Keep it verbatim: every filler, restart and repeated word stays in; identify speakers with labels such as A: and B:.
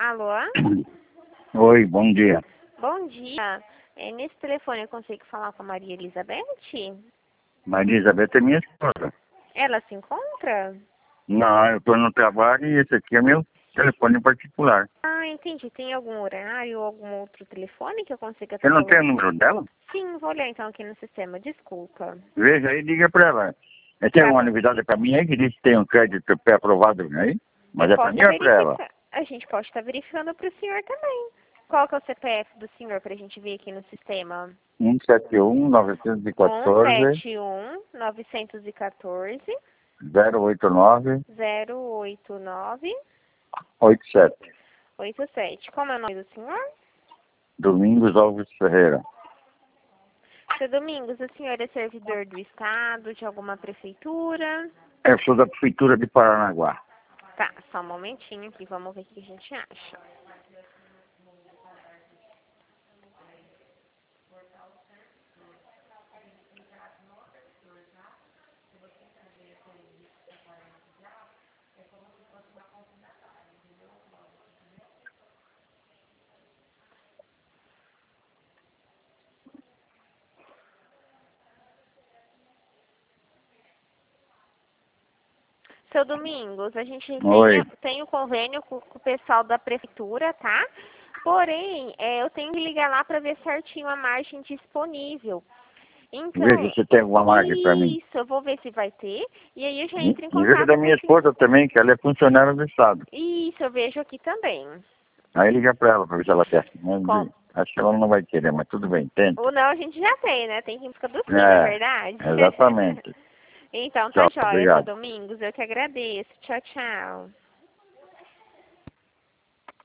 A: Alô?
B: Oi, bom dia.
A: Bom dia. É, nesse telefone eu consigo falar com a Maria Elizabeth?
B: Maria Elizabeth é minha esposa.
A: Ela se encontra?
B: Não, eu estou no trabalho e esse aqui é meu telefone particular.
A: Ah, entendi. Tem algum horário ou algum outro telefone que eu consiga
B: Você
A: estar
B: não tem o
A: falando?
B: número dela?
A: Sim, vou olhar então aqui no sistema. Desculpa.
B: Veja aí e diga para ela. É, tem
A: Tá
B: uma
A: bom.
B: novidade para mim aí que diz que tem um crédito pré-aprovado aí, mas
A: Eu
B: é para
A: posso
B: mim ou é para ela?
A: verificar. A gente pode estar verificando para o senhor também. Qual que é o C P F do senhor para a gente ver aqui no sistema?
B: um sete um, nove um
A: um
B: quatro,
A: sete um, nove um quatro,
B: zero oito nove,
A: zero oito nove,
B: oito sete.
A: oito sete. Como é o nome do senhor?
B: Domingos Alves Ferreira.
A: Seu Domingos, o senhor é servidor do Estado, de alguma prefeitura?
B: Eu sou da Prefeitura de Paranaguá.
A: Tá, só um momentinho aqui, vamos ver o que a gente acha. Seu Domingos, a gente
B: Oi.
A: tem, tem o convênio com, com o pessoal da prefeitura, tá? Porém, é, eu tenho que ligar lá para ver certinho a margem disponível.
B: Veja
A: Então,
B: se tem alguma margem para mim.
A: isso, eu vou ver se vai ter. E aí eu já
B: E,
A: entro em
B: e veja
A: contato
B: da
A: com
B: minha
A: o senhor.
B: esposa também, que ela é funcionária do Estado.
A: Isso, eu vejo aqui também.
B: Aí liga pra ela pra ver se ela quer. Mas,
A: Com...
B: acho que ela não vai querer, mas tudo bem, tenta.
A: Ou não, a gente já tem, né? Tem que ir em busca do sim, não é
B: É,
A: verdade?
B: exatamente.
A: Então, tá
B: Tchau,
A: jóia, seu
B: obrigado.
A: Domingos. Eu que agradeço. Tchau, tchau.